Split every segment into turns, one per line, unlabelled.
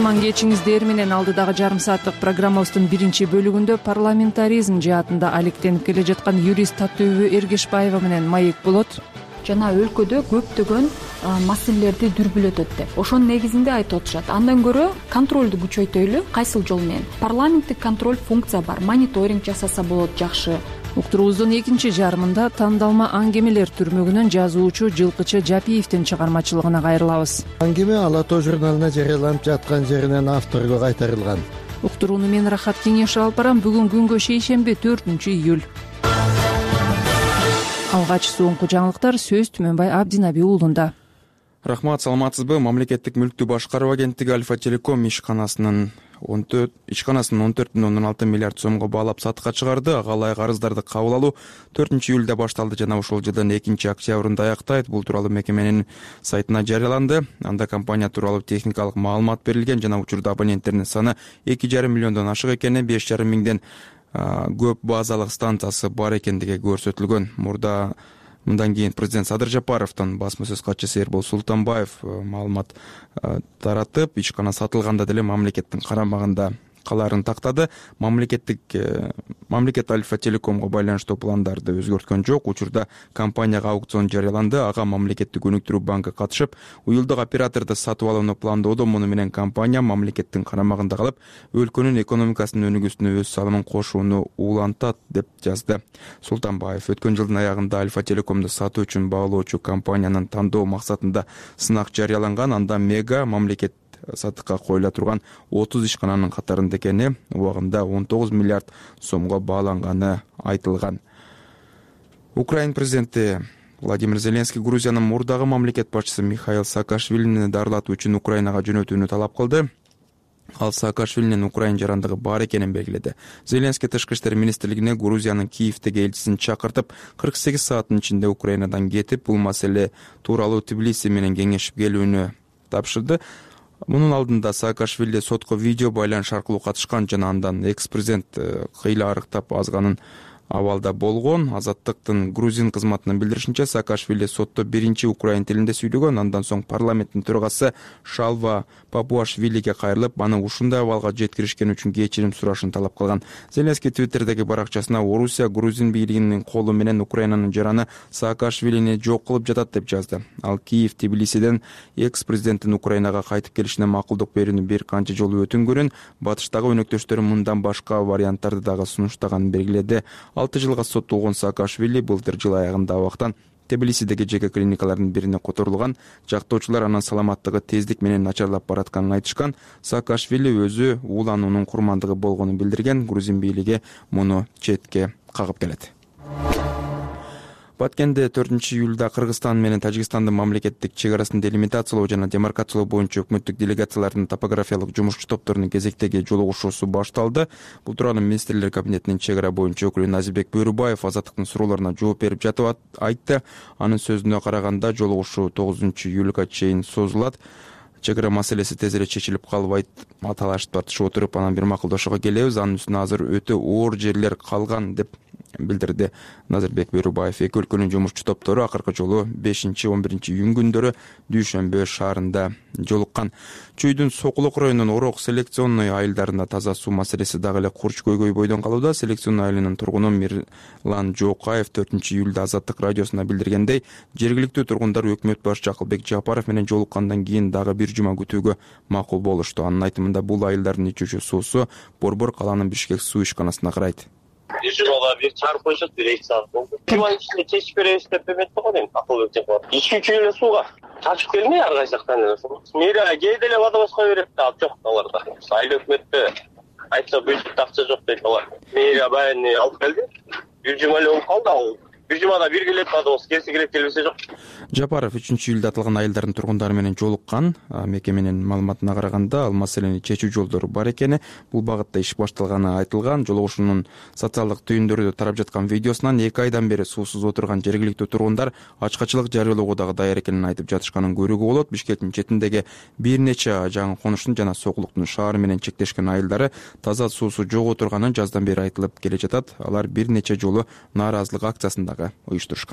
кутман кечиңиздер менен алдыдагы жарым сааттык программабыздын биринчи бөлүгүндө парламентаризм жаатында алектенип келе жаткан юрист Татөбү Эргешбаева менен маек болот.
Жана өлкөдө көптөгөн маселелерди дүрбүлөтөт деп ошонун негизинде айтып отурушат. Андан көрө контролду күчөйтөлү, кайсыл жол менен? Парламенттик контроль функция бар, мониторинг жасаса болот жакшы.
Уктуруубуздун экинчи жарымында тандалма аңгемелер түрмөгүнөн жазуучу Жылкычы Жапиевдин чыгармачылыгына кайрылабыз.
Аңгеме Ала Тоо журналына жарыяланып жаткан жеринен авторго кайтарылган.
Уктурууну мен Рахат Кеңешов алып барам. Бүгүн күнгө шейшемби 4-июль. Алгач соңку жаңылыктар сөз Түмөнбай Абдинаби уулунда.
Рахмат, саламатсызбы? Мамлекеттик мүлктү башкаруу агенттиги Альфа Телеком ишканасынын 14,6 миллиард сомго баалап сатыкка чыгарды. Ага ылайык арыздарды кабыл алуу 4-июлда башталды жана ушул жылдын 2-октябрында аяктайт. Бул тууралуу мекеменин сайтына жарыяланды. Анда компания тууралуу техникалык маалымат берилген жана учурда абоненттеринин саны 2,5 миллиондон ашык экени, 5,5 миңден көп базалык станциясы бар экендиги көрсөтүлгөн. Мындан кийин президент Садыр Жапаровдун басма сөз катчысы Эрбол Султанбаев маалымат таратып, ишкана сатылганда деле мамлекеттин карамагында калаарын тактады. Мамлекет Альфа Телекомго байланыштуу пландарды өзгөрткөн жок. Учурда компанияга аукцион жарыяланды. Ага мамлекеттик өнүктүрүү банкы катышып, уюлдук операторду сатып алууну пландоодо. Муну менен компания мамлекеттин карамагында калып, өлкөнүн экономикасынын өнүгүүсүнө өз салымын кошууну улантат деп жазды Султанбаев. Өткөн жылдын аягында Альфа Телекомду сатуу үчүн баалоочу компаниянын тандоо максатында сынак жарыяланган. Анда мега мамлекет сатыкка коюла турган 30 ишкананын катарында экени, убагында 19 миллиард сомго бааланганы айтылган. Украина президенти Владимир Зеленский Грузиянын мурдагы мамлекет башчысы Михаил Саакашвилини дарылатуу үчүн Украинага жөнөтүүнү талап кылды. Ал Саакашвилинин Украина жарандыгы бар экенин белгиледи. Зеленский Тышкы иштер министрлигине Грузиянын Киевдеги элчисин чакыртып, 48 сааттын ичинде Украинадан кетип, бул маселе тууралуу Тбилиси менен кеңешип келүүнү тапшырды. Мунун алдында Саакашвили сотко видео байланыш аркылуу катышкан жана андан экс-президент кыйла арыктап азганын абалда болгон. Азаттыктын грузин кызматынын билдиришинче, Саакашвили сотто биринчи украин тилинде сүйлөгөн. Андан соң парламенттин төрагасы Шалва Папуашвилиге кайрылып, аны ушундай абалга жеткиришкен үчүн кечирим сурашын талап кылган. Зеленский Твиттердеги баракчасына Орусия грузин бийлигинин колу менен Украинанын жараны Саакашвилини жок кылып жатат деп жазды. Ал Киев Тбилисиден экс-президенттин Украинага кайтып келишине макулдук берүүнү бир канча жолу өтүнгөнүн, батыштагы өнөктөштөрү мындан башка варианттарды дагы сунуштаганын белгиледи. 6 жылга соттолгон Саакашвили былтыр жыл аягында абактан Тбилисидеги жеке клиникалардын бирине которулган. Жактоочулар анын саламаттыгы тездик менен начарлап баратканын айтышкан. Саакашвили өзү уулануунун курмандыгы болгонун билдирген. Грузин бийлиги муну четке кагып келет. Баткенде 4-июлда Кыргызстан менен Тажикстандын мамлекеттик чек арасын делимитациялоо жана демаркациялоо боюнча өкмөттүк делегациялардын топографиялык жумушчу топторунун кезектеги жолугушуусу башталды. Бул тууралуу министрлер кабинетинин чек ара боюнча өкүлү Назирбек Бөрүбаев Азаттыктын суроолоруна жооп берип жатып айтты. Анын сөзүнө караганда, жолугушуу 9-июлга чейин созулат. Чек ара маселеси тез эле чечилип калбайт. Талашып отуруп, анан бир макулдашууга келебиз. Анын үстүнө азыр өтө оор жерлер калган деп билдирди Назирбек Бөрүбаев. Эки өлкөнүн жумушчу топтору акыркы жолу 5-11 күндөрү Дүйшөмбө шаарында жолуккан. Чүйдүн Сокулук районунун Орок селекционный айылдарында таза суу маселеси дагы эле курч көйгөй бойдон калууда. Селекционный айылынын тургуну Мирлан Жоокаев 4-июлда Азаттык радиосуна билдиргендей, жергиликтүү тургундар өкмөт башчы Акылбек Жапаров менен жолуккандан кийин дагы бир жума күтүүгө макул болушту. Анын айтымында, бул айылдардын ичүүчү суусу Борбор калаанын Бишкек суу ишканасына карайт.
Bir jumada bir çağırıp koyacak, bir 2 saat oldu. Cuma içinde çeşip veririz деп demetті ғой деймін, ақыл өтек бар. 2-3 үйлі суға çarçıp gelmей ар қай жақтан. Мейра кейделе водовозға береді, ал жоқ оларда. Айыл өкметті айтса бюджет ақша жоқ дейді олар. Мейра бәріне алып келді. Bir жума эле болуп қалды, ал bir жумада bir келет водовоз, келсе келет, келбесе жоқ.
Жапаров 3-июлда аталган айылдардын тургундары менен жолуккан. Мекеменин маалыматына караганда, ал маселени чечүү жолдору бар экени, бул багытта иш башталганы айтылган. Жолугушуунун социалдык түйүндөрү тарап жаткан видеосунан 2 айдан бери суусуз отурган жергиликтүү тургундар ачкачылык жарыялоого дагы даяр экенин айтып жатышканын көрүүгө болот. Бишкектин четиндеги бир нече жаңы конуштун жана Сокулуктун шаары менен чектешкен айылдары таза суусу жок отурганын жаздан бери айтылып келе жатат. Алар бир нече жолу нааразылык акциясын дагы уюштурушкан.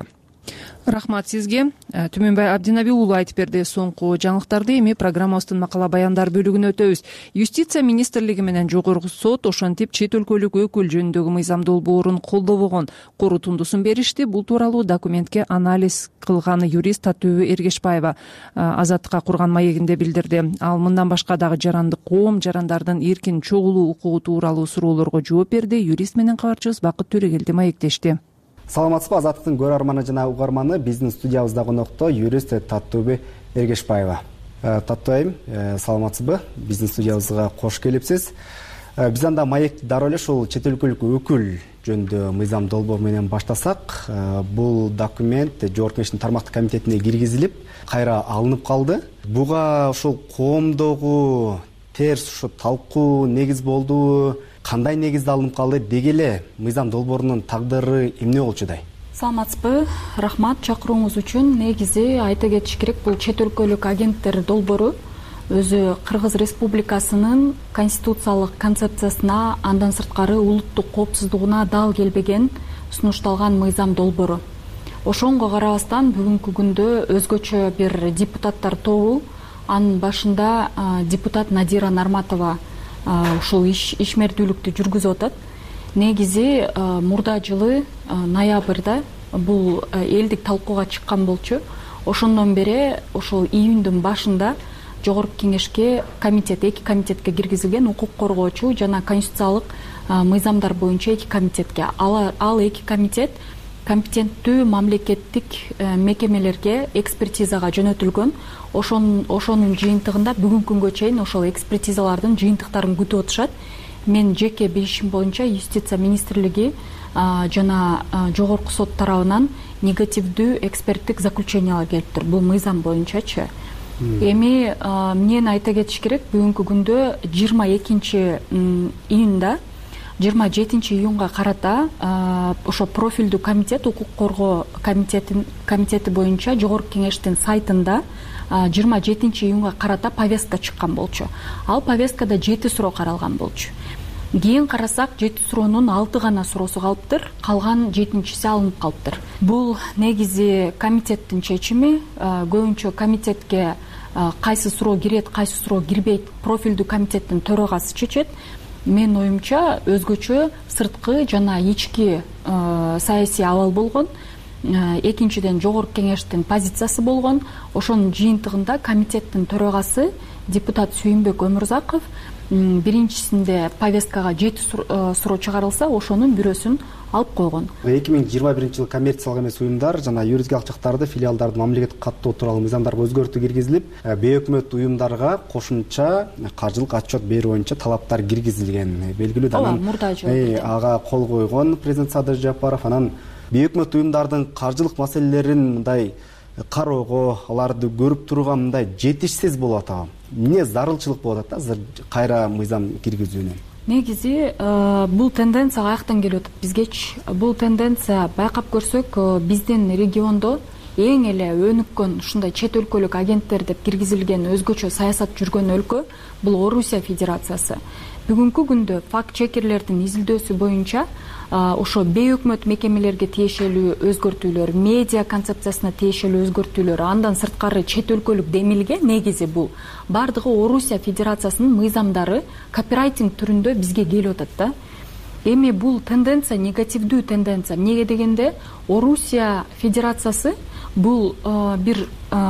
Рахмат сизге. Түмөнбай Абдинаби уулу айтып берди соңку жаңылыктарды. Эми программабыздын макала баяндар бөлүгүнө өтөбүз. Юстиция министрлиги менен жогорку сот ошентип чет өлкөлүк өкүл жөнүндөгү мыйзам долбоорун колдобогон корутундусун беришти. Бул тууралуу документке анализ кылган юрист Татөбү Эргешбаева Азаттыкка курган маегинде билдирди. Ал мындан башка дагы жарандык коом, жарандардын эркин чогулуу укугу тууралуу суроолорго жооп берди. Юрист менен кабарчыбыз Бакыт Төрегелди маектешти.
Саламатсызбы, Азаттыктын көрөрманы жана угарманы. Биздин студиябызда конокто юрист Татөбү Эргешбаева. Татуу айым, саламатсызбы? Биздин студиябызга кош келипсиз. Биз анда маекти дароо эле ушул чет өлкөлүк өкүл жөнүндө мыйзам долбоор менен баштасак, бул документ Жогорку Кеңештин тармактык комитетине киргизилип, кайра алынып калды. Буга ушул коомдогу терс ушу талкуу негиз болдубу? Кандай негизде алынып калды? Деги эле мыйзам долбоорунун тагдыры эмне болчудай?
Саламатсызбы, рахмат чакырууңуз үчүн. Негизи айта кетиш керек, бул чет өлкөлүк агенттер долбоору өзү Кыргыз Республикасынын конституциялык концепциясына, андан сырткары улуттук коопсуздугуна дал келбеген сунушталган мыйзам долбоору. Ошонго карабастан бүгүнкү күндө өзгөчө бир депутаттар тобу, анын башында депутат Надира Нарматова ушул ишмердүүлүктү жүргүзүп атат. Негизи мурда жылы ноябрда бул элдик талкууга чыккан болчу. Ошондон бери ошол июндун башында Жогорку Кеңешке эки комитетке киргизилген, укук коргоочу жана конституциялык мыйзамдар боюнча эки комитетке. Ал эки комитет компетенттүү мамлекеттик мекемелерге экспертизага жөнөтүлгөн. Ошонун жыйынтыгында бүгүнкү күнгө чейин ошол экспертизалардын жыйынтыктарын күтүп атышат. Мен жеке билишим боюнча Юстиция министрлиги жана Жогорку сот тарабынан негативдүү эксперттик заключениялар келиптир. Бул мыйзам боюнчачы. Эми мен айта кетиш керек, бүгүнкү күндө 22 июнда 27 июнга карата ошо профилдүү комитет, укук коргоо комитети боюнча Жогорку Кеңештин сайтында 27 июнга карата повестка чыккан болчу. Ал повесткада 7 суроо каралган болчу. Кийин карасак 7 суроонун 6 гана суроосу калыптыр, калган 7-си алынып калыптыр. Бул негизи комитеттин чечими. Көбүнчө комитетке кайсы суроо кирет, кайсы суроо кирбейт профилдүү комитеттин төрагасы чечет. Мен оюмча өзгөчө сырткы жана ички саясий абал болгон. Экинчиден Жогорку Кеңештин позициясы болгон. Ошонун жыйынтыгында комитеттин төрагасы депутат Сүйүнбек Өмүрзаков биринчисинде повесткага 7 суроо чыгарылса, ошонун бирөөсүн алып койгон.
2021 жылы коммерциялык эмес уюмдар жана юридикалык жактарды, филиалдарды мамлекеттик каттоо тууралуу мыйзамдарга өзгөртүү киргизилип, бейөкмөт уюмдарга кошумча каржылык отчет берүү боюнча талаптар киргизилген. Белгилүү да
мурда жылы
ага кол койгон президент Садыр Жапаров. Анан бейөкмөт уюмдардын каржылык маселелерин мындай кароого, аларды көрүп турууга мындай жетишсиз болуп атабы? Эмне зарылчылык болуп атат азыр кайра мыйзам киргизүүнүн?
Негизи бул тенденция каяктан келип атат бизгечи? Бул тенденция байкап көрсөк, биздин региондо эң эле өнүккөн ушундай чет өлкөлүк агенттер деп киргизилген өзгөчө саясат жүргөн өлкө бул Орусия Федерациясы. Бүгүнкү күндө факт чекерлердин изилдөөсү боюнча ошо бейөкмөт мекемелерге тиешелүү өзгөртүүлөр, медиа концепциясына тиешелүү өзгөртүүлөр, андан сырткары чет өлкөлүк демилге негизи бул бардыгы Орусия Федерациясынын мыйзамдары копирайтинг түрүндө бизге келип атат да. Эми бул тенденция негативдүү тенденция. Эмнеге дегенде Орусия Федерациясы бул бир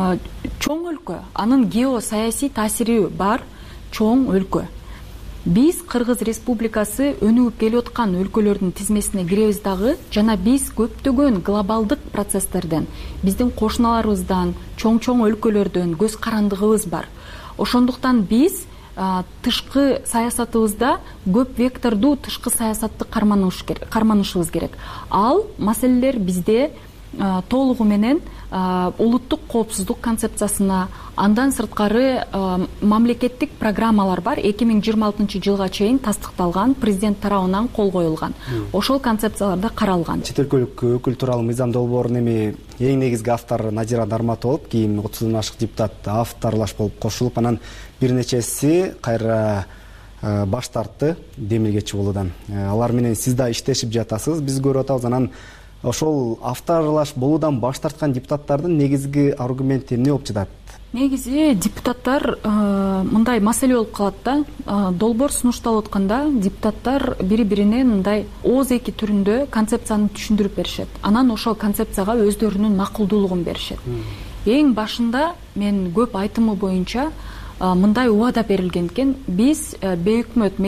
чоң өлкө, анын геосаясий таасири бар чоң өлкө. Биз Кыргыз Республикасы өнүгүп келе аткан өлкөлөрдүн тизмесине киребиз дагы, жана биз көптөгөн глобалдык процесстерден, биздин кошуналарыбыздан, чоң өлкөлөрдөн көз карандыгыбыз бар. Ошондуктан биз тышкы саясатыбызда көп вектордуу тышкы саясатты карманышыбыз керек. Ал маселелер бизде толугу менен улуттук коопсуздук концепциясына, андан сырткары мамлекеттик программалар бар. 2026 жылга чейин тастыкталган, президент тарабынан кол коюлган. Ошол концепцияларда каралган.
Чет өлкөлүк өкүл тууралуу мыйзам долбоорунун эми эң негизги автору Надира Нарматова болуп, кийин 30дан ашык депутат авторлаш болуп кошулуп, анан бир нечеси кайра баш тартты демилгечи болуудан. Алар менен сиз да иштешип жатасыз, биз көрүп атабыз. Анан ошол авторлаш болуудан баш тарткан депутаттардын негизги аргументи эмне болуп жатат?
Негизи депутаттар мындай маселе болуп калат да. Долбоор сунушталып атканда депутаттар бири-бирине мындай ооз эки түрүндө концепцияны түшүндүрүп беришет. Анан ошол концепцияга өздөрүнүн макулдуулугун беришет. Эң башында мен көп айтымы боюнча мындай убада берилген экен. Биз бейөкмөт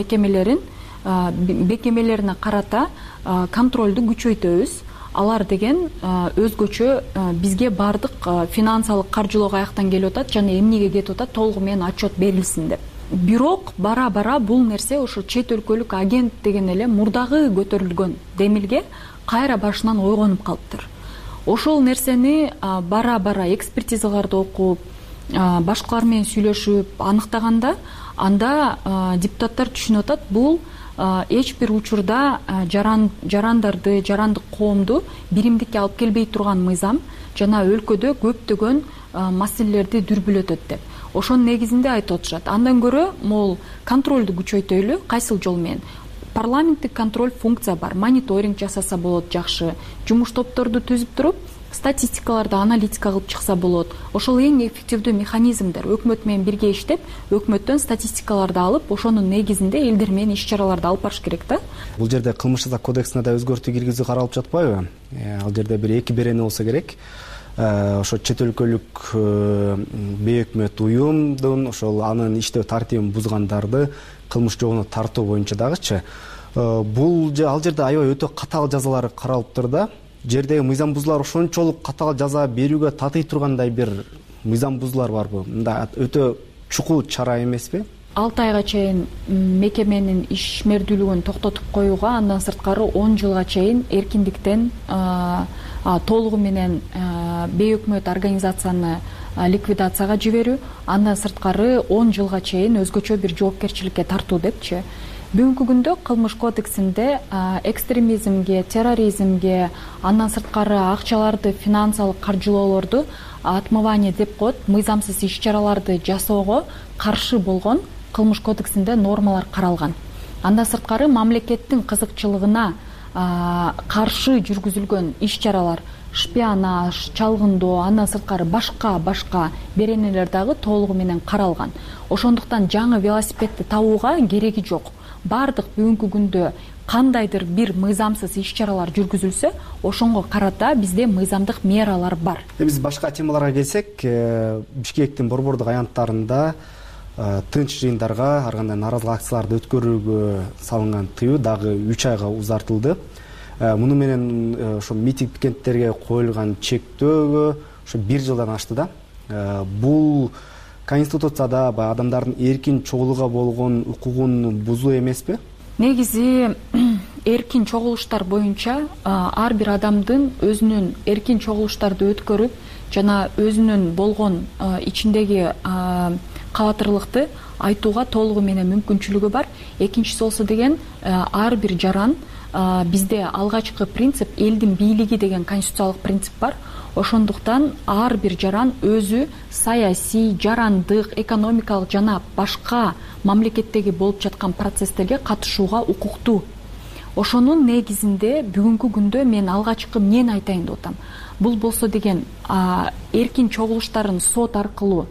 мекемелерине карата контролду күчөйтөбүз. Алар деген өзгөчө бизге баардык финансылык каржылоо каяктан келип атат жана эмнеге кетип атат толугу менен отчет берилсин деп. Бирок бара бул нерсе ошо чет өлкөлүк агент деген эле мурдагы көтөрүлгөн демилге кайра башынан ойгонуп калыптыр. Ошол нерсени бара экспертизаларды окуп, башкалар менен сүйлөшүп аныктаганда анда депутаттар түшүнүп атат, бул эч бир учурда жарандарды, жарандык коомду биримдикке алып келбей турган мыйзам жана өлкөдө көптөгөн маселелерди дүрбүлөтөт деп. Ошонун негизинде айтып отурушат. Андан көрө могул контролду күчөйтөлү, кайсыл жол менен? Парламенттик контроль функция бар. Мониторинг жасаса болот, жакшы. Жумуш топторду түзүп туруп, статистикаларды аналитика кылып чыкса болот. Ошол эң эффективдүү механизмдер. Өкмөт менен бирге иштеп, өкмөттөн статистикаларды алып, ошонун негизинде элдер менен иш-чараларды алып барыш керек да.
Бул жерде кылмыш кодексине да өзгөртүү киргизүү каралып жатпайбы? Ал жерде бир эки берени болсо керек. Ошо чет өлкөлүк бейөкмөт уюмдун ошол анын иштөө тартибин бузгандарды кылмыш жобуна тартуу боюнча дагычы. Бул ал жерде аябай өтө катаал жазалар каралыптыр да. Жердеги мыйзам бузуулар ошончолук катаал жаза берүүгө татый тургандай бир мыйзам бузуулар барбы? Мында өтө чукул чара эмеспи?
6 айга чейин мекеменин ишмердүүлүгүн токтотуп коюуга, андан сырткары 10 жылга чейин эркиндиктен толугу менен бейөкмөт организацияны ликвидацияга жиберүү, андан сырткары 10 жылга чейин өзгөчө бир жоопкерчиликке тартуу депчи. Бүгүнкү күндө кылмыш кодексинде экстремизмге, терроризмге, андан сырткары акчаларды, финансылык каржылоолорду отмывание деп коет, мыйзамсыз иш-чараларды жасоого каршы болгон кылмыш кодексинде нормалар каралган. Андан сырткары мамлекеттин кызыкчылыгына каршы жүргүзүлгөн иш-чаралар, шпионаж, чалгындоо, андан сырткары башка беренелер дагы толугу менен каралган. Ошондуктан жаңы велосипедди табууга кереги жок. Бардык бүгүнкү күндө кандайдыр бир мыйзамсыз иш-чаралар жүргүзүлсө, ошонго карата бизде мыйзамдык мералар бар.
Биз башка темаларга келсек, Бишкектин борбордук аянттарында тынч жыйындарга, ар кандай нааразылык акцияларды өткөрүүгө салынган тыюу дагы 3 айга узартылды. Муну менен ошо митинг пикеттерге коюлган чектөөгө ошо 1 жылдан ашты да. Бул Конституцияда адамдардын эркин чогулууга болгон укугун бузуу эмеспи?
Негизи эркин чогулуштар боюнча ар бир адамдын өзүнүн эркин чогулуштарды өткөрүп жана өзүнүн болгон ичиндеги кабатырлыкты айтууга толугу менен мүмкүнчүлүгү бар. Экинчиси болсо деген ар бир жаран, бизде алгачкы принцип элдин бийлиги деген конституциялык принцип бар. Ошондуктан ар бир жаран өзү саясий, жарандык, экономикалык жана башка мамлекеттеги болуп жаткан процесстерге катышууга укуктуу. Ошонун негизинде бүгүнкү күндө мен алгачкы эмнени айтайын деп атам. Бул болсо деген эркин чогулуштарын сот аркылуу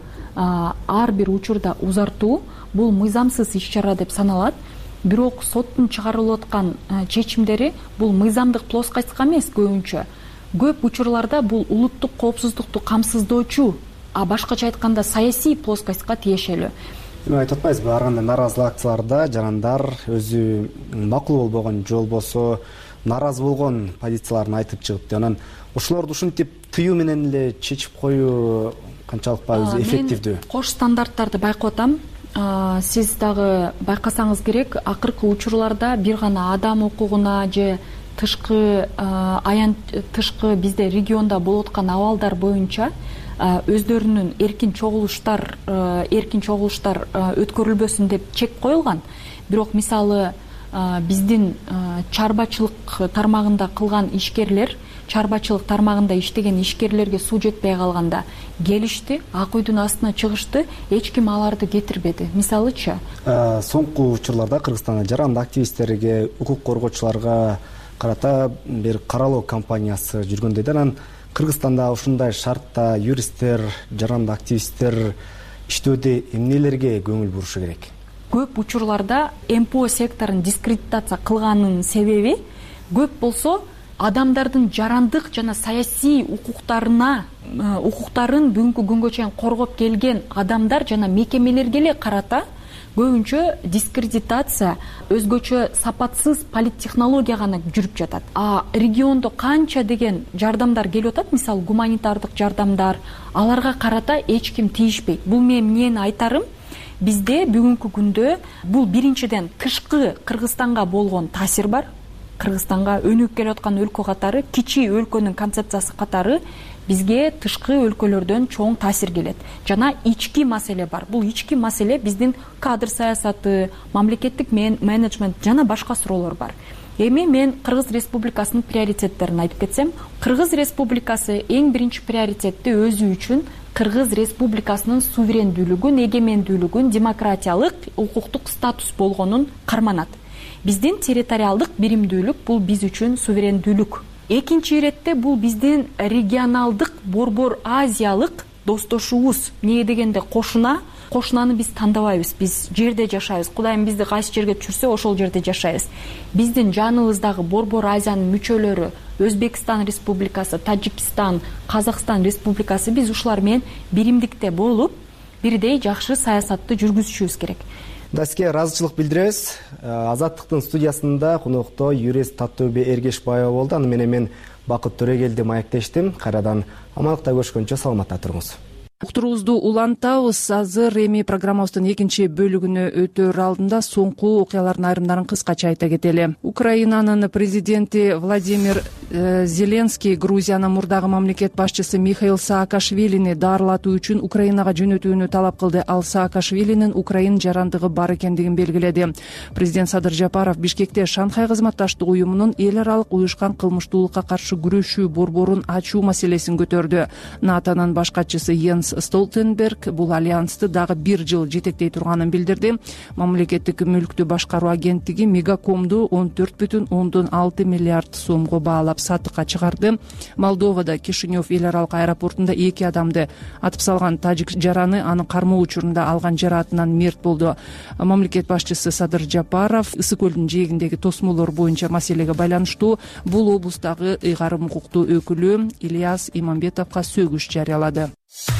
ар бир учурда узартуу, бул мыйзамсыз иш-чара деп саналат. Бирок соттун чыгарылып аткан чечимдери бул мыйзамдык плоскостька эмес көбүнчө. Көп учурларда бул улуттук коопсуздукту камсыздоочу, башкача айтканда саясий плоскостька тиешелүү.
Эми айтып атпайсызбы, ар кандай нааразылык акцияларда жарандар өзү макул болбогон же болбосо нааразы болгон позицияларын айтып чыгып, анан ошолорду ушинтип тыюу менен эле чечип коюу канчалык өзү эффективдүү? Мен кош стандарттарды байкап атам. Сиз дагы байкасаңыз керек, акыркы учурларда бир гана адам укугуна же тышкы бизде региондо болуп аткан абалдар боюнча өздөрүнүн эркин чогулуштар өткөрүлбөсүн деп чек коюлган. Бирок мисалы биздин чарбачылык тармагында кылган ишкерлер, чарбачылык тармагында иштеген ишкерлерге суу жетпей калганда келишти, ак үйдүн астына чыгышты, эч ким аларды кетирбеди. Мисалычы, соңку учурларда Кыргызстанда жарандык активисттерге, укук коргоочуларга карата бир каралоо кампаниясы жүргөндөй да. Анан Кыргызстанда ушундай шартта юристтер, жарандык активисттер иштөөдө эмнелерге көңүл бурушу керек?
Көп учурларда МПО секторун дискредитация кылганын себеби көп болсо адамдардын жарандык жана саясий укуктарын бүгүнкү күнгө чейин коргоп келген адамдар жана мекемелерге эле карата көбүнчө дискредитация, өзгөчө сапатсыз политтехнология гана жүрүп жатат. А региондо канча деген жардамдар келип атат, мисалы гуманитардык жардамдар, аларга карата эч ким тийишпейт. Бул мен эмнени айтарым? Бизде бүгүнкү күндө бул биринчиден тышкы Кыргызстанга болгон таасир бар. Кыргызстанга өнүгүп келе аткан өлкө катары, кичи өлкөнүн концепциясы катары бизге тышкы өлкөлөрдөн чоң таасир келет. Жана ички маселе бар. Бул ички маселе биздин кадр саясаты, мамлекеттик менеджмент жана башка суроолор бар. Эми мен Кыргыз Республикасынын приоритеттерин айтып кетсем, Кыргыз Республикасы эң биринчи приоритетти өзү үчүн Кыргыз Республикасынын суверендүүлүгүн, эгемендүүлүгүн, демократиялык, укуктук статус болгонун карманат. Биздин территориалдык биримдүүлүк бул биз үчүн суверендүүлүк. Экинчи иретте бул биздин регионалдык борбор азиялык достошубуз. Эмне дегенде кошунаны биз тандабайбыз. Биз жерде жашайбыз. Кудайым бизди кайсы жерге түшүрсө ошол жерде жашайбыз. Биздин жаныбыздагы борбор азиянын мүчөлөрү, Өзбекстан Республикасы, Тажикстан, Казакстан Республикасы, биз ушулар менен биримдикте болуп, бирдей жакшы саясатты жүргүзүшүбүз керек.
Сизге ыраазычылык билдиребиз. Азаттыктын студиясында конокто юрист Таттөбе Эргешбаева болду. Аны менен мен Бакыт Төрөгелди маектештим. Кайрадан амандыкта көрүшкөнчө саламатта туруңуз.
Уктуруубузду улантабыз. Азыр эми программабыздын экинчи бөлүгүнө өтөр алдында соңку окуялардын айрымдарын кыскача айта кетели. Украинанын президенти Владимир Зеленский Грузиянын мурдагы мамлекет башчысы Михаил Саакашвилини даарылатуу үчүн Украинага жөнөтүүнү талап кылды. Ал Саакашвилинин Украин жарандыгы бар экендигин белгиледи. Президент Садыр Жапаров Бишкекте Шанхай кызматташтык уюмунун эл аралык уюшкан кылмыштуулукка каршы күрөшүү борборун ачуу маселесин көтөрдү. НАТОнун баш катчысы Йенс Столтенберг бул альянсты дагы бир жыл жетектей турганын билдирди. Мамлекеттик мүлктү башкаруу агенттиги Мегакомду 14,6 миллиард сомго баалап сатыкка чыгарды. Молдовада Кишинев эл аралык аэропортунда 2 адамды атып салган тажик жараны анын кармоо учурунда алган жараатынан мерт болду. Мамлекет башчысы Садыр Жапаров Ысык көлдүн жээгиндеги тосмолор боюнча маселеге байланыштуу бул облустагы ыйгарым укуктуу өкүлү Ильяс Имамбетовго сөгүш жарыялады.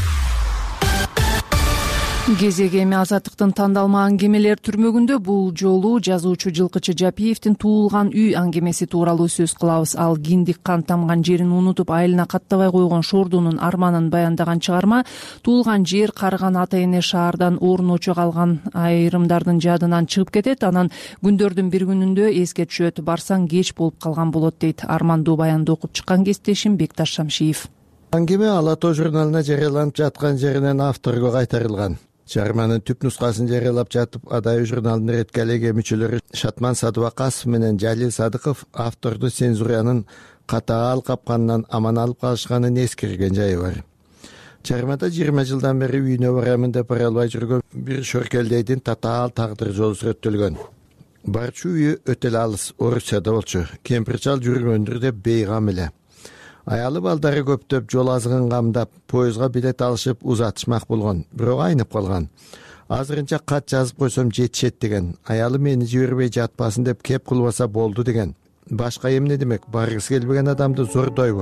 Кезеги эми Азаттыктын тандалма аңгемелер түрмөгүндө бул жолу жазуучу Жылкычы Жапиевдин туулган үй аңгемеси тууралуу сөз кылабыз. Ал киндик кан тамган жерин унутуп айылына каттабай койгон Шордунун арманын баяндаган чыгарма. Туулган жер карыган ата эне шаардан орун очо калган айрымдардын жадынан чыгып кетет. Анан күндөрдүн бир күнүндө эске түшөт. Барсаң кеч болуп калган болот дейт. Армандуу баянды окуп чыккан кесиптешим Бекташ Шамшиев.
Аңгеме Ала Тоо журналына жарыяланып жаткан жеринен авторго кайтарылган. Чыгарманын түп нускасын жарыялап жатып, Адай журналынын редакциялык мүчөлөрү Шатман Садыбакасов менен Жалил Садыков авторду цензуранын катаал капканынан аман алып калышканын эскерген жайы бар. Чыгармада 20 жылдан бери үйүнө барамын деп бара албай жүргөн бир шөркелдейдин татаал тагдыр жолу сүрөттөлгөн. Барчу үйү өтө эле алыс Орусияда болчу. Кемпир-чал жүргөндүр деп бейгам эле. Аялы балдары көптөп жол азыгын камдап, поездга билет алышып узатышмак болгон, бирок айнып калган. Азырынча кат жазып койсом жетишет деген. Аялы мени жибербей жатпасын деп кеп кылбаса болду деген. Башка эмне демек, баргысы келбеген адамды зордойбу?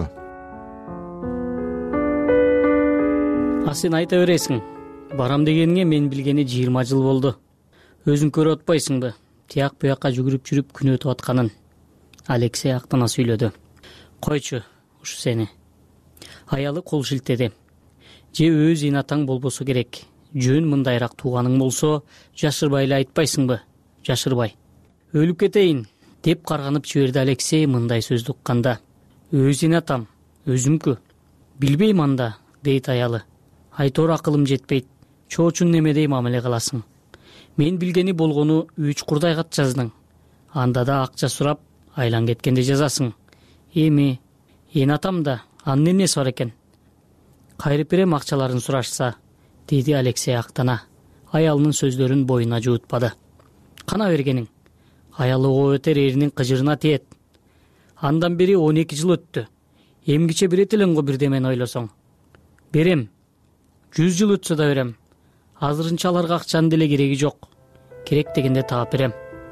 Сен айта бересиң. Барам дегениңе мен билгени 20 жыл болду. Өзүң көрүп атпайсыңбы? Тияк буякка жүгүрүп жүрүп күн өтүп атканын. Алексей актана сүйлөдү. Койчу сени. Аялы кол шилтеди. Же өз инатаң болбосо керек. Жөн мындайраак тууганың болсо, жашырбай эле айтпайсыңбы? Жашырбай. Өлүп кетейин деп карганып жиберди Алексей мындай сөздү укканда. Өз инатам, өзүмкү. Билбейм анда, дейт аялы. Айтор акылым жетпейт. Чоочун немедей мамиле кыласың. Мен билгени болгону 3 курдай кат жаздың. Анда да акча сурап, айлан кеткенде жазасың. Эми инатам да анын эмнеси бар экен? Кайрып берем акчаларын сурашса, деди Алексей актана. Аялынын сөздөрүн боюна жуутпады. Кана бергениң. Аялы ого өтер эринин кыжырына тиет. Андан бери 12 жыл өттү. Эмгиче берет элең го бирдемени ойлосоң. Берем. 100 жыл өтсө да берем. Азырынча аларга акчанын деле кереги жок. Керек дегенде таап берем.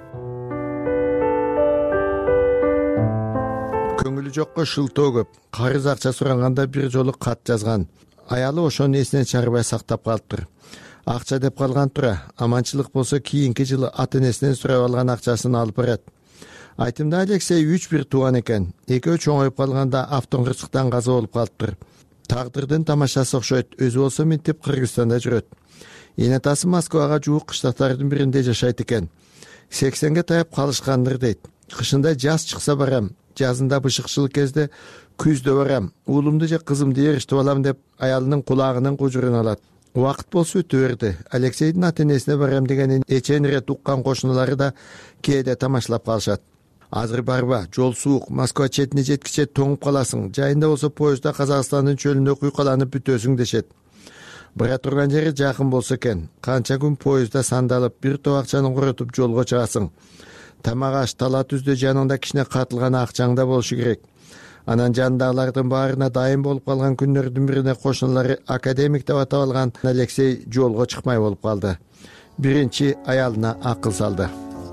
Көңүлү жокко шылтоо көп. Карыз акча сураганда бир жолу кат жазган. Аялы ошону эсинен чыгарбай сактап калыптыр. Акча деп калган тура, аманчылык болсо кийинки жылы ата-энесинен сурап алган акчасын алып барат. Айтымда Алексей 3-1 тууган экен. Экөө чоңоюп калганда автоңгурчуктан каза болуп калыптыр. Тагдырдын тамашасы окшойт. Өзү болсо минтип Кыргызстанда жүрөт. Энетасы Москвага жуук кыштактардын биринде жашайт экен. 80ге таяп калышкандыр дейт. Кышында жаз чыкса барам, жазында бышыкчыл кезде күздө барам. Уулумду же кызымды эриштип алам деп аялынын кулагынын кужурун алат. Убакыт болсо өтө берди. Алексейдин ата-энесине барам дегенин эчен ирет уккан кошуналары да кээде тамашалап калышат. Азыр барба, жол суук, Москва четине жеткиче тоңуп каласың. Жайында болсо поездда Казакстандын чөлүндө куйкаланып бүтөсүң дешет. Бара турган жери жакын болсо экен. Канча күн поездда сандалып, бир топ акчаны коротуп жолго чыгасың. Тамак аш, тала түздө жаныңда кичине катылган акчаң да болушу керек. Анан жанындагылардын баарына дайым болуп калган күндөрдүн бирине кошуналары академик деп атап алган Алексей жолго чыкмай болуп калды. Биринчи аялына акыл салды.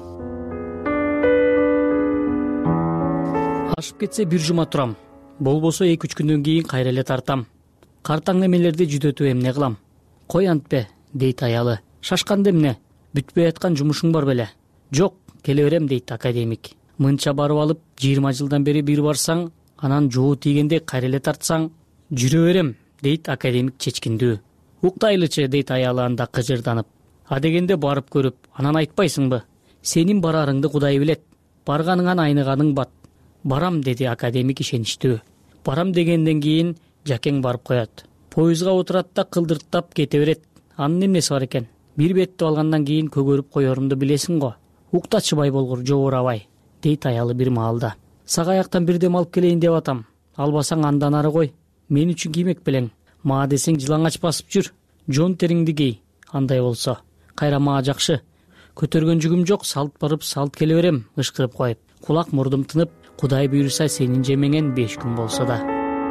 Ашып кетсе бир жума турам. Болбосо 2-3 күндөн кийин кайра эле тартам. Картаң эмелерди жүдөтүп эмне кылам? Кой антпе, дейт аялы. Шашканда эмне? Бүтпөй аткан жумушуң бар беле? Жок, келе берем, дейт академик. Мынча барып алып 20 жылдан бери бир барсаң, анан жоо тийгенде кайра эле тартсаң, жүрө берем, дейт академик чечкиндүү. Уктайлычы, дейт аялы анда кыжырданып. А дегенде барып көрүп, анан айтпайсыңбы? Сенин барарыңды Кудай билет. Барганыңан айныганың бат. Барам, деди академик ишеничтүү. Барам дегенден кийин жакең барып коет. Поездга отурат да кылдырттап кете берет. Анын эмнеси бар экен? Бир бетти алгандан кийин көгөрүп коерумду билесиң го. Уктачыбай болгур, жоорабай, дейт аялы бир маалда. Сагаяктан бирдем алып келейин деп атам. Албасаң андан ары кой. Мен үчүн киймек белең. Маа десең жылаңач басып жүр. Жон териңди кий. Андай болсо. Кайра маа жакшы. Көтөргөн жүгүм жок, салт барып, салт келе берем, ышкырып коюп. Кулак мурдум тынып, Кудай буйруса сенин жемеңен 5 күн болсо да.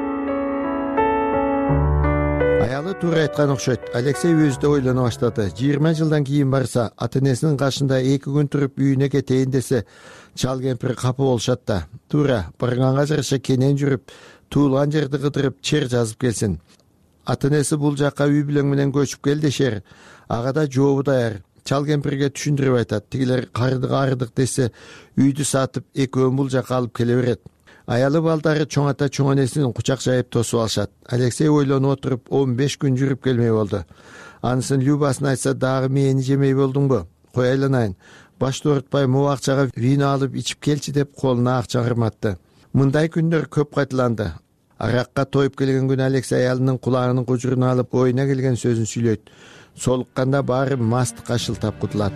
Аялы туура айткан окшойт. Алексей өзү да ойлоно баштады. 20 жылдан кийин барса, ата-энесинин каршында 2 күн туруп үйүнө кетейин десе, чал кемпир капы болушат да. Туура, барганга жараша кенен жүрүп, туулган жерди кыдырып, чер жазып келсин. Ата-энеси бул жакка үй бүлөң менен көчүп кел дешер. Ага да жообу даяр. Чал кемпирге түшүндүрүп айтат. Тигилер арыдык десе, үйдү сатып экөөн бул жакка алып келе берет. Аялы балдары чоң ата чоң энесин кучак жайып тосуп алышат. Алексей ойлонуп отуруп 15 күн жүрүп келмей болду. Анысын Любасын айтса дагы мени жемей болдуңбу? Кой айланайын. Башты оорутпай могу акчага вино алып ичип келчи деп колуна акча кырматты. Мындай күндөр көп кайталанды. Аракка тоюп келген күнү Алексей аялынын кулагынын кужурун алып оюна келген сөзүн сүйлөйт. Солукканда баары мастыкка шылтап кутулат.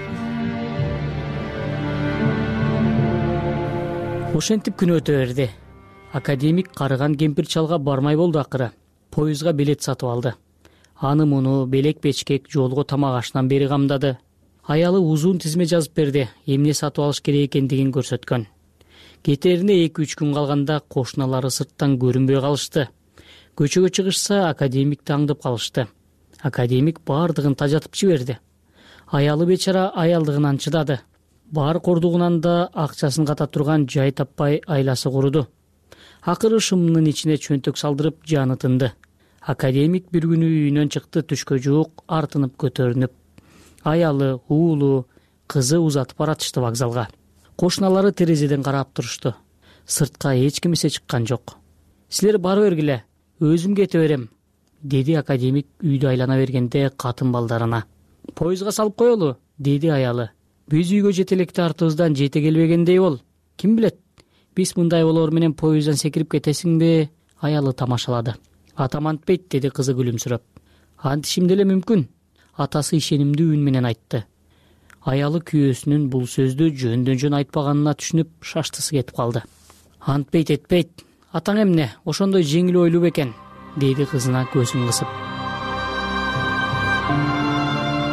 Ошентип күн өтө берди. Академик карыган кемпир чалга бармай болду акыры. Поездга билет сатып алды. Аны муну белек бечкек жолго тамак ашынан бери камдады. Аялы узун тизме жазып берди. Эмне сатып алыш керек экендигин көрсөткөн. Кетерине 2-3 күн калганда кошуналары сырттан көрүнбөй калышты. Көчөгө чыгышса академикти аңдып калышты. Академик бардыгын тажатып жиберди. Аялы бечара аялдыгынан чыдады. Бар кордугунан да акчасын ката турган жай таппай айласы куруду. Акыры шымынын ичине чөнтөк салдырып жаны тынды. Академик бир күнү үйүнөн чыкты, түшкө жуук артынып көтөрүнүп. Аялы, уулу, кызы узатып баратышты вокзалга. Кошуналары терезеден карап турушту. Сыртка эч ким эсе чыккан жок. Силер бара бергиле, өзүм кете берем, деди академик үйдү айлана бергенде катын балдарына. Поездга салып коелу, деди аялы. Биз үйгө жете электе артыбыздан жете келбегендей бол. Ким билет? Биз мындай болоор менен поезддан секирип кетесиңби? Аялы тамашалады. Атам антпейт, деди кызы күлүмсүрөп. Антишим деле мүмкүн. Атасы ишенимдүү үн менен айтты. Аялы күйөөсүнүн бул сөздү жөндөн жөн айтпаганына түшүнүп шаштысы кетип калды. Антпейт этпейт. Атаң эмне? Ошондой жеңил ойлуу бекен, деди кызына көзүн кысып.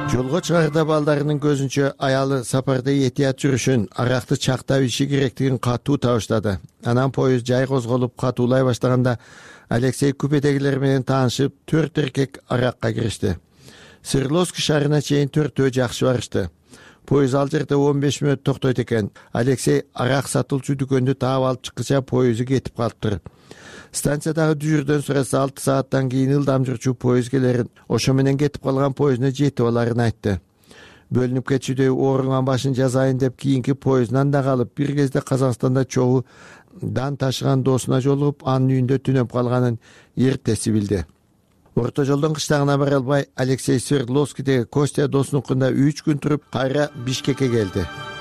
жолго чыгаарда балдарынын көзүнчө аялы сапарда этият жүрүшүн, аракты чактап ичиши керектигин катуу табыштады. Анан поезд жай козголуп катуулай баштаганда Алексей купедегилер менен таанышып, 4 эркек аракка киришти. Свердловский шаарына чейин 4-өө жакшы барышты. Поезд ал жерде 15 мүнөт токтойт экен. Алексей арак сатылчу дүкөндү таап алып чыккыча поезду кетип калыптыр. Станциядагы дүжүрдөн сураса 6 сааттан кийин ылдам жүрчү поезд келерин, ошо менен кетип калган поездуна жетип аларын айтты. Бөлүнүп кетчүдөй ооруңан башын жазайын деп кийинки поезддан да калып, бир кезде Казакстанда чогуу дан ташыган досуна жолугуп, анын үйүндө түнөп калганын эртеси билди. Орто жолдон кыштагына бара албай, Алексей Свердловскийдеги Костя досунукунда 3 күн туруп, кайра Бишкекке келди.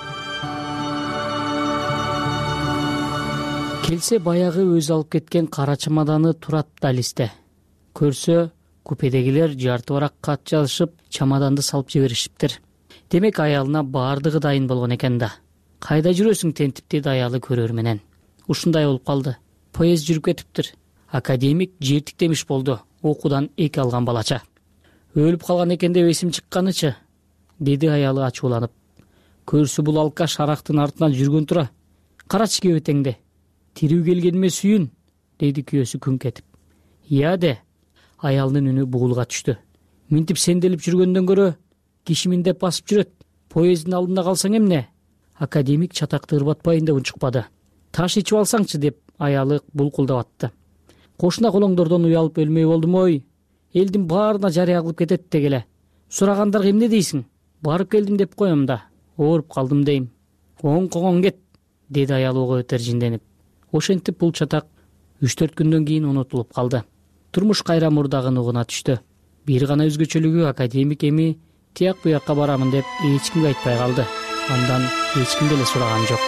Келсе баягы өзү алып кеткен кара чамаданы турат далисте. Көрсө, купедегилер жарты барак кат жазышып, чамаданды салып жиберишиптир. Демек аялына баардыгы дайын болгон экен да. Кайда жүрөсүң тентип деди аялы көрөр менен. Ушундай болуп калды. Поезд жүрүп кетиптир. Академик жер тиктемиш болду. Окуудан 2 алган балача. Өлүп калган экен деп эсим чыкканычы, деди аялы ачууланып. Көрсө бул алкаш арактын артынан жүргөн тура. Карачы кебетеңди. Тирүү келгениме сүйүн, деди күйөөсү күңк этип. Ия де, аялдын үнү бугулга түштү. Минтип сенделип жүргөндөн көрө, киши миндеп басып жүрөт. Поезддин алдында калсаң эмне? Академик чатакты ырбатпайын деп унчукпады. Таш ичип алсаңчы деп аялы булкулдап атты. Кошуна колоңдордон уялып өлмөй болдум ой. Элдин баарына жарыя кылып кетет дегеле. Сурагандарга эмне дейсиң? Барып келдим деп коем да. Ооруп калдым дейм. Оң когоң кет, деди аялы ого өтөр жинденип. Ошентип бул чатак 3-4 күндөн кийин унутулуп калды. Турмуш кайра мурдагын угуна түштү. Бир гана өзгөчөлүгү академик эми тияк буякка барамын деп эч кимге айтпай калды. Андан эч ким деле сураган жок.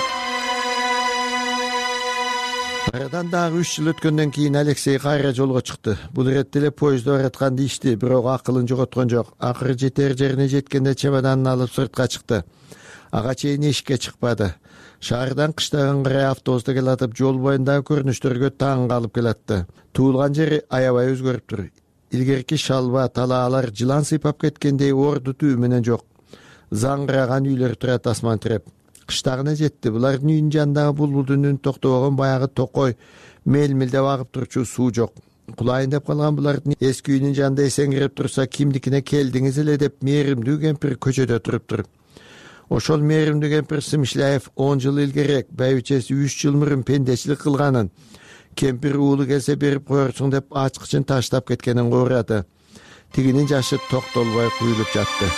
Арадан дагы 3 жыл өткөндөн кийин Алексей кайра жолго чыкты. Бул иретте эле поездда бараткан дишти, бирок акылын жоготкон жок. Акыры жетер жерине жеткенде чемоданын алып сыртка чыкты. Ага чейин эшикке чыкпады. Шаардан кыштаган карай автобуста келатып, жол боюндагы көрүнүштөргө таң калып келатты. Туулган жери аябай өзгөрүптүр. Илгерки шалба, талаалар жылан сыйпап кеткендей орду түү менен жок. Заңгыраган үйлөр турат асман тиреп. Кыштагына жетти. Булардын үйүнүн жанындагы булбулдун үнү токтобогон баягы токой, мелмилдеп агып турчу суу жок. Кулайын деп калган булардын эски үйүнүн жанында эсеңгирип турса, кимдикине келдиңиз эле деп мээримдүү кемпир көчөдө туруптур. Ошол мээримдүү кемпир Сымышляев 10 жыл илгерек байбичеси 3 жыл мурун пендечилик кылганын, кемпир уулу келсе берип коерсуң деп ачкычын таштап кеткенин уурады. Тигинин жашы токтолбой куюлуп жатты.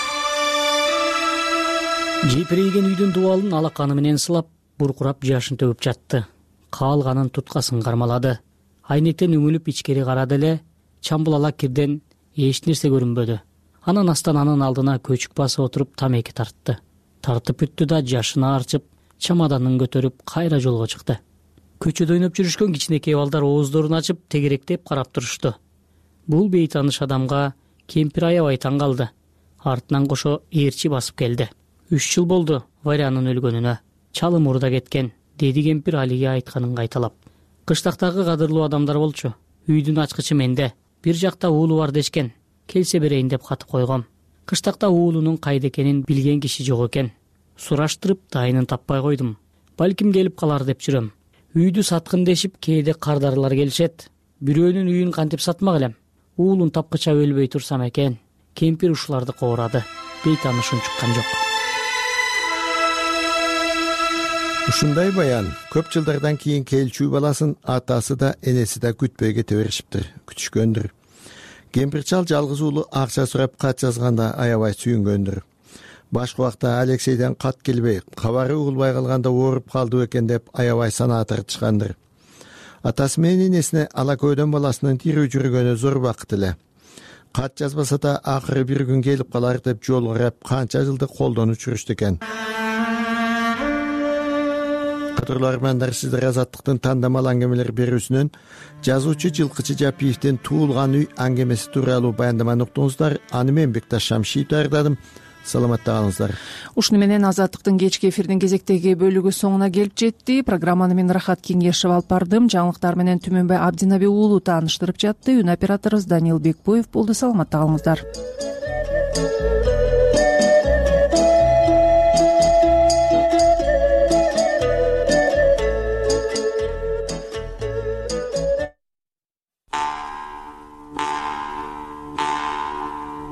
Жепирейген үйдүн дубалын алаканы менен сылап, буркурап жашын төгүп жатты. Каалганын туткасын кармалады. Айнектен үңүлүп ичкери карады эле, чамбулала кирден эч нерсе көрүнбөдү. Анан астананын алдына көчүк басып отуруп тамеки тартты. Тартып бүттү да жашына арчып, чамаданын көтөрүп кайра жолго чыкты. Көчөдө ойноп жүрүшкөн кичинекей балдар ооздорун ачып тегеректеп карап турушту. Бул бейтаныш адамга кемпир аябай таң калды. Артынан кошо ээрчи басып келди. 3 жыл болду Варянын өлгөнүнө. Чалым урда кеткен, деди кемпир Алиге айтканын кайталап. Кыштактагы кадырлуу адамдар болчу. Үйдүн ачкычы менде. Бир жакта уулу бар дешкен. Келсе берейин деп катып койгом. Кыштакта уулунун кайда экенин билген киши жок экен. Сураштырып дайынын таппай койдум. Балким келип калар деп жүрөм. Үйдү саткын дешип кээде кардарлар келишет. Бирөөнүн үйүн кантип сатмак элем? Уулун тапкыча өлбөй турсам экен. Кемпир ушуларды коорады. Бейтанышын чуккан жок.
Ушундай баян көп жылдардан кийин келчүү баласын атасы да энеси да күтпөй кете беришиптир, күтүшкөндүр. Кемпир чал жалгыз уулу акча сурап кат жазганда аябай сүйүнгөндүр. Башка убакта Алексейден кат келбей, кабары угулбай калганда ооруп калды экен деп аябай санаа тартышкандыр. Атасы менен энесине ала көйдөн баласынын тирүү жүргөнү зор бакыт эле. Кат жазбаса да акыры бир күн келип калар деп жол карап канча жылды колдон учурушты экен. Кадырлуу армандар, сиздер Азаттыктын тандамал аңгемелер берүүсүнөн жазуучу Жылкычы Жапиевдин Туулган үй аңгемеси тууралуу баяндаманы уктуңуздар. Аны мен Бекташ Шамшиев даярдадым. Саламатта калыңыздар.
Ушуну менен Азаттыктын кечки эфирдин кезектеги бөлүгү соңуна келип жетти. Программаны мен Рахат Кеңешев алып бардым. Жаңылыктар менен Түмөнбай Абдинаби уулу тааныштырып жатты. Үн операторубуз Даниил Бекбоев болду. Саламатта калыңыздар.